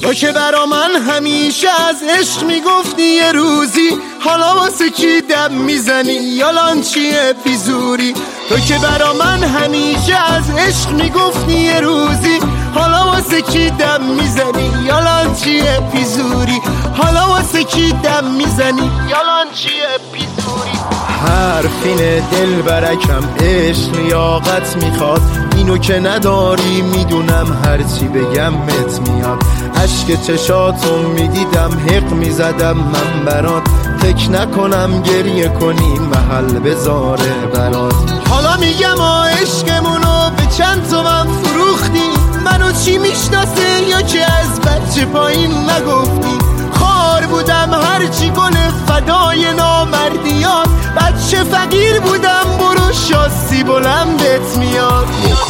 تو که برا من همیشه از عشق میگفتی یه روزی، حالا واسه کی دم میزنی یالان چیه بیزوری؟ تو که برا من همیشه از عشق میگفتی یه روزی، حالا واسه کی دم میزنی یالان چیه بیزوری؟ حالا واسه کی دم میزنی یالان چیه بیزوری؟ حرفین دل برکم عشق لیاقت میخواد، اینو که نداری میدونم هرچی بگم مت میاد. عشق چشاتو میدیدم حق میزدم من برات، فکر نکنم گریه کنی محل بذاره برات. حالا میگم عشقمونو به چند تومن فروختی، منو چی میشناسه یا که از بچه پایین نگفتی؟ خار بودم هرچی گل فدای نامردیات، بچه فقیر بودم برو شاسی بلندت میاد.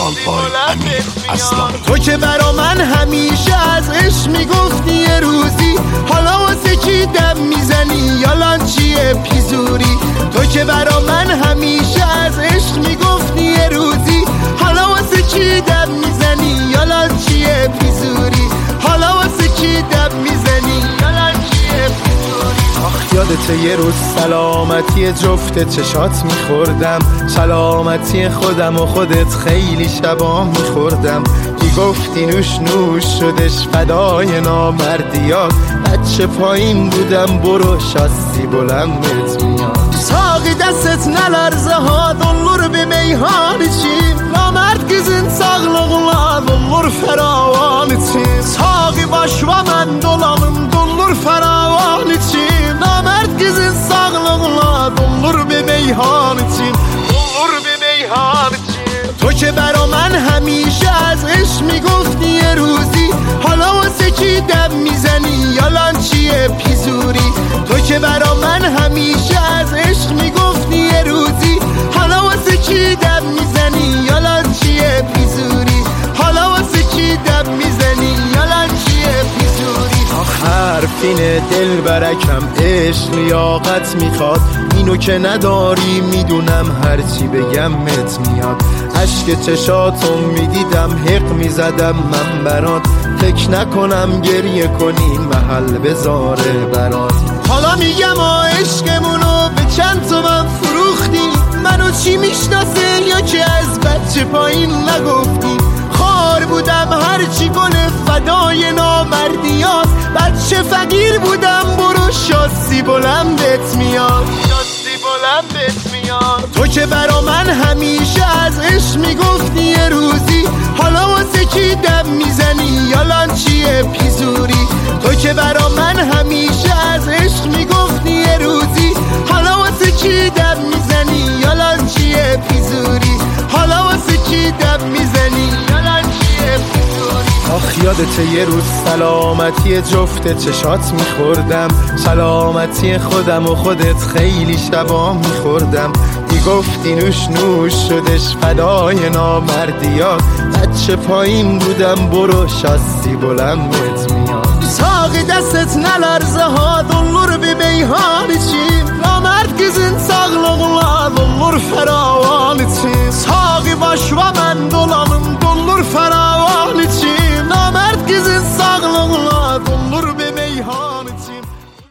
تو که برا من همیشه از عشق میگفتی یه روزی، حالا واسه کی دم میزنی یالان چیه پیزوری؟ تو که برا من همیشه از عشق میگفتی یه روزی، حالا واسه کی دم میزنی یالان چیه پیزوری؟ حالا واسه کی دم میزنی یالان چیه پیزوری؟ آخ یادت یه روز سلامتی جفت چشات میخوردم، سلامتی خودم و خودت خیلی شبا میخوردم. گفتی نوش نوش شدش فدای نامردیات، بچه پایین بودم برو شاسی بلندت میاد. ساقی دستت نلرزه ها دلور به میهان چیم، نامرد گزین sağlıqla dolur feravan için. Sağı baş ve mən dolanım dolur feravan için. Namərd gizin sağlıqla dolur به میهان için. Dolur به میهان için. تو که برا من همیشه از عشق میگفتی یه روزی، حالا واسه کی دم میزنی یالان چیه پیزوری؟ تو که برا من همیشه از عشق میگفتی یه روزی، حالا واسه کی دم میزنی یالان چیه پیزوری؟ حالا واسه کی دم میزنی یالان چیه پیزوری؟ حرفین دل برکم عشق لیاقت میخواد، اینو که نداری میدونم هرچی بگم مت میاد. عشق چشاتو میدیدم حق میزدم من برات، فکر نکنم گریه کنی محل بذاره برات. حالا میگم عشقمونو به چند تومن فروختی، منو چی میشناسه یا که از بچه پایین نگفتی؟ خار بودم هرچی گل فدای نامردیات، بچه فقیر بودم برو شاسی بلندت میاد. شاسی بلندت میاد. تو که برا من همیشه از عشق میگفتی یه روزی، حالا واسه کی دم میزنی یالان چیه پیزوری؟ تو که برا من همیشه از عشق میگفتی یه روزی، حالا واسه کی دم میزنی یالان چیه پیزوری؟ حالا واسه کی دم میزنی یالان چیه پیزوری؟ آخ یادت یه روز سلامتی جفت چشات میخوردم، سلامتی خودم و خودت خیلی شبا میخوردم. گفتی نوش نوش شدش فدای نامردیات، بچه پایین بودم برو شاسی بلندت میاد. ساقی دستت نلرزه ها dolur به میهان چیم، نامرد گزین sağlıqla dolur feravan için. Sağı baş ve mən dolanım